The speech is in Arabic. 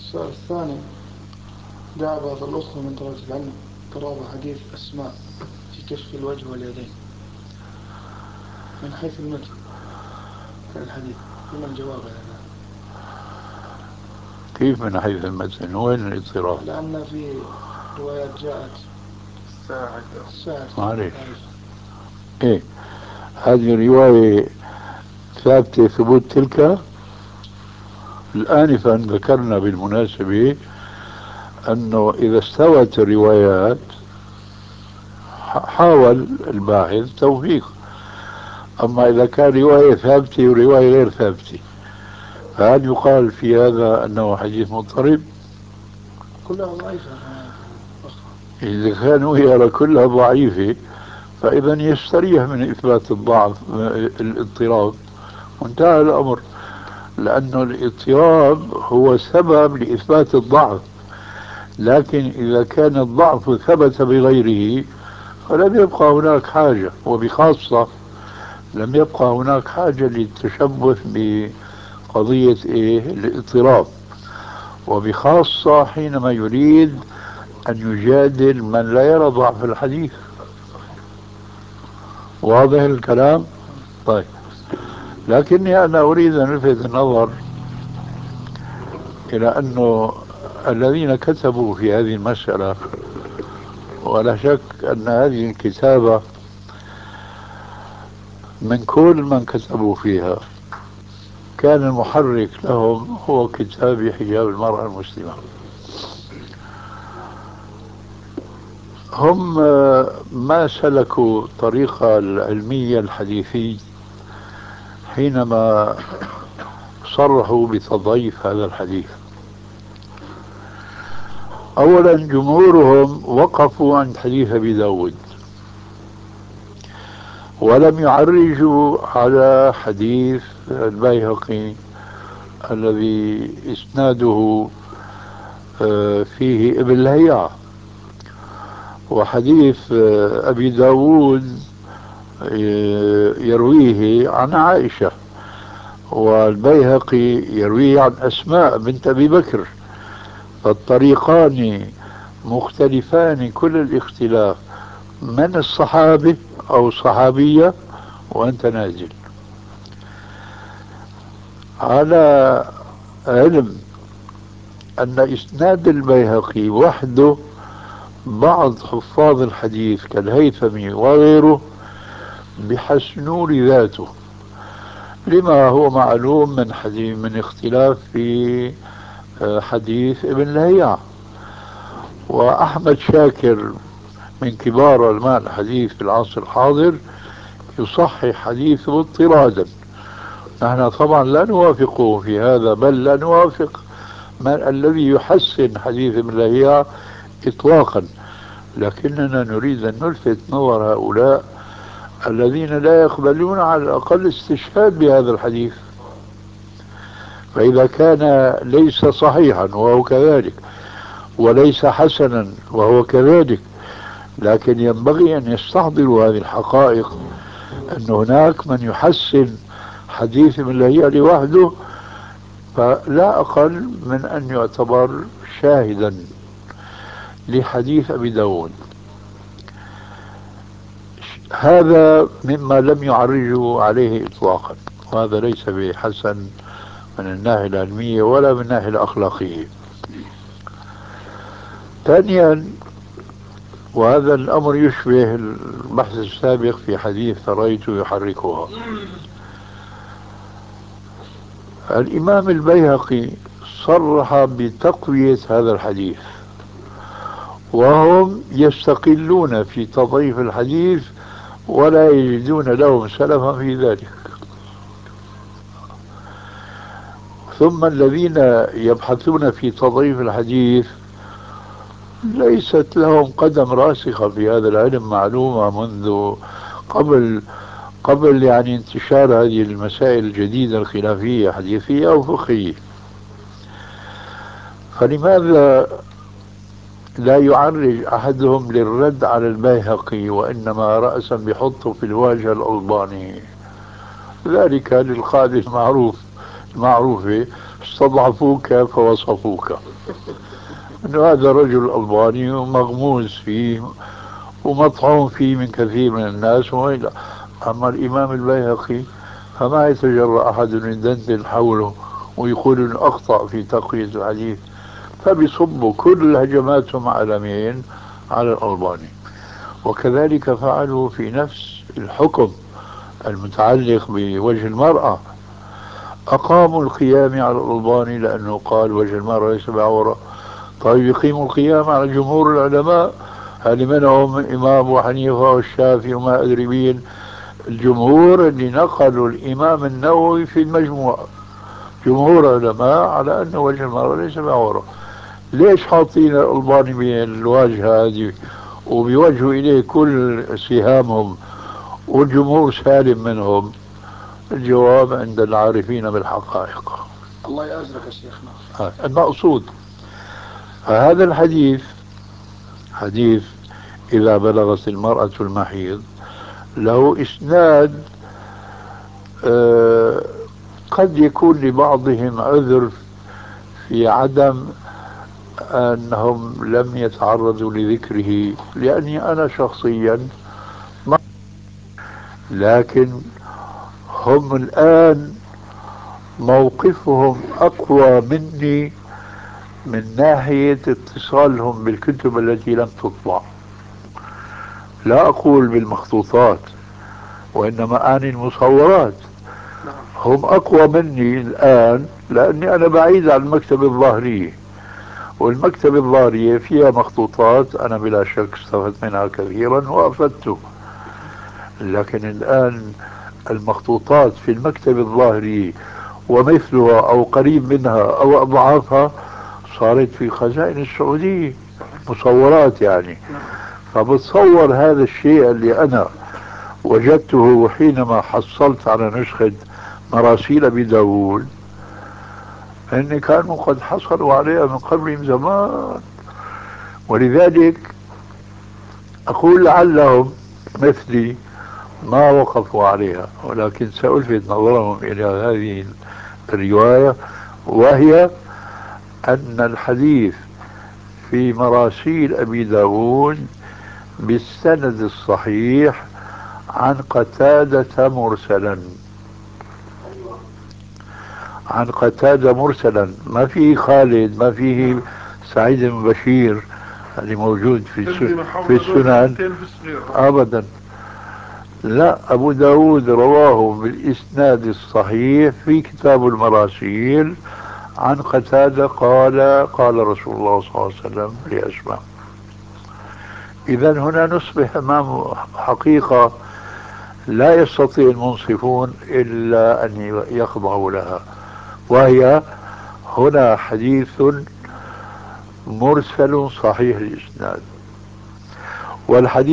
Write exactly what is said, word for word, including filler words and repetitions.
السؤال الثاني: جاء بعض الأخوة من طلبة العلم قرابة حديث أسماء في كشف الوجه واليدين من حيث المتن الحديث، فما الجواب على ذلك؟ كيف من حيث المتن؟ وين الاضطراب؟ لأن في روايات جاءت ساعد معلش، عائشة. ايه، هذه رواية ثابتة ثبوت تلك. الآنفا ذكرنا بالمناسبة أنه إذا استوت الروايات حاول الباحث توفيق. أما إذا كان رواية ثابتة ورواية غير ثابتة، فهل يقال في هذا أنه حديث مضطرب؟ كلها ضعيفة يا سماحة الأخ. إذا كانوا يرى كلها ضعيفة فإذا يستريح من إثبات الضعف، الاضطراب، وانتهى الأمر. لأن الاضطراب هو سبب لإثبات الضعف، لكن إذا كان الضعف ثبت بغيره فلم يبقى هناك حاجة، وبخاصة لم يبقى هناك حاجة للتشبث بقضية إيه؟ الاضطراب، وبخاصة حينما يريد أن يجادل من لا يرى ضعف الحديث. واضح الكلام؟ طيب، لكني أنا أريد أن ألفت النظر إلى أنه الذين كتبوا في هذه المسألة، ولا شك أن هذه الكتابة من كل من كتبوا فيها كان المحرك لهم هو كتاب حجاب المرأة المسلمة. هم ما سلكوا طريقة العلمية الحديثية حينما صرحوا بتضعيف هذا الحديث. أولا، جمهورهم وقفوا عند حديث أبي داود ولم يعرجوا على حديث البيهقي الذي إسناده فيه ابن لهيعة. وحديث أبي داود يرويه عن عائشة، والبيهقي يرويه عن أسماء بنت أبي بكر، فالطريقان مختلفان كل الاختلاف من الصحابة أو صحابية وأنت نازل. على علم أن إسناد البيهقي وحده بعض حفاظ الحديث كالهيثمي وغيره بحسنوا ذاته، لما هو معلوم من حديث من اختلاف في حديث ابن لهيعة. وأحمد شاكر من كبار علماء الحديث في العصر الحاضر يصحح حديثه اضطرادا. نحن طبعا لا نوافقه في هذا، بل لا نوافق من الذي يحسن حديث ابن لهيعة إطلاقا، لكننا نريد أن نلفت نظر هؤلاء الذين لا يقبلون على الأقل استشهاد بهذا الحديث. فإذا كان ليس صحيحا وهو كذلك، وليس حسنا وهو كذلك، لكن ينبغي أن يستحضروا هذه الحقائق، أن هناك من يحسن حديث من هي لوحده، فلا أقل من أن يعتبر شاهدا لحديث أبي داود. هذا مما لم يعرجوا عليه إطلاقا، وهذا ليس بحسن من الناحية العلمية ولا من الناحية الأخلاقية. ثانيا، وهذا الأمر يشبه البحث السابق في حديث رأيت يحركها، الإمام البيهقي صرح بتقوية هذا الحديث، وهم يستقلون في تضعيف الحديث ولا يجدون لهم سلفا في ذلك. ثم الذين يبحثون في تضعيف الحديث ليست لهم قدم راسخة في هذا العلم معلومة منذ قبل قبل يعني انتشار هذه المسائل الجديدة الخلافية حديثية أو فقهية. فلماذا لا يعرج أحدهم للرد على البيهقي وإنما رأسا بحطه في الواجهة الألباني؟ ذلك للقاعدة المعروف المعروفة: استضعفوك فوصفوك. انه هذا رجل ألباني ومغموس فيه ومطعون فيه من كثير من الناس وإلى. أما الإمام البيهقي فما يتجرأ أحد أن يدندن حوله ويقول إنه أخطأ في تقوية الحديث، فبيصبوا كل هجماتهم على مين؟ على الألباني. وكذلك فعلوا في نفس الحكم المتعلق بوجه المرأة، أقاموا القيام على الألباني لأنه قال وجه المرأة ليس بعورة. طيب يقيموا القيام على جمهور العلماء، هل منهم إمام أبو حنيفة والشافعي وما أدري مين، الجمهور اللي نقلوا الإمام النووي في المجموع، جمهور علماء على أن وجه المرأة ليس بعورة. ليش حاطين الألباني بالواجهة هذه وبيوجهوا إليه كل سهامهم والجمهور سالم منهم؟ الجواب عند العارفين بالحقائق. الله يأجرك يا شيخنا. المقصود فهذا الحديث حديث إذا بلغت المرأة المحيض له إسناد آه قد يكون لبعضهم عذر في عدم أنهم لم يتعرضوا لذكره، لأني أنا شخصيا ما، لكن هم الآن موقفهم أقوى مني من ناحية اتصالهم بالكتب التي لم تطبع. لا أقول بالمخطوطات وإنما آني المصورات. هم أقوى مني الآن لأني أنا بعيد عن المكتبة الظاهرية، والمكتبة الظاهرية فيها مخطوطات أنا بلا شك استفدت منها كثيرا وأفدته. لكن الآن المخطوطات في المكتبة الظاهرية ومثلها أو قريب منها أو أضعافها صارت في خزائن السعودية، مصورات يعني. فبتصور هذا الشيء اللي أنا وجدته حينما حصلت على نسخة مراسيل أبي داود أن كانوا قد حصلوا عليها من قبل زمان. ولذلك أقول لعلهم مثلي ما وقفوا عليها، ولكن سألفت نظرهم إلى هذه الرواية، وهي أن الحديث في مراسيل أبي داود بالسند الصحيح عن قتادة مرسلا، عن قتادة مرسلا، ما فيه خالد، ما فيه سعيد بن بشير اللي موجود في في السنن أبدا. لا، أبو داود رواه بالإسناد الصحيح في كتاب المراسيل عن قتادة قال قال رسول الله صلى الله عليه وسلم لأسماء. إذن هنا نصبح أمام حقيقة لا يستطيع المنصفون إلا أن يخضعوا لها، وهي هنا حديث مرسل صحيح الإسناد. والحديث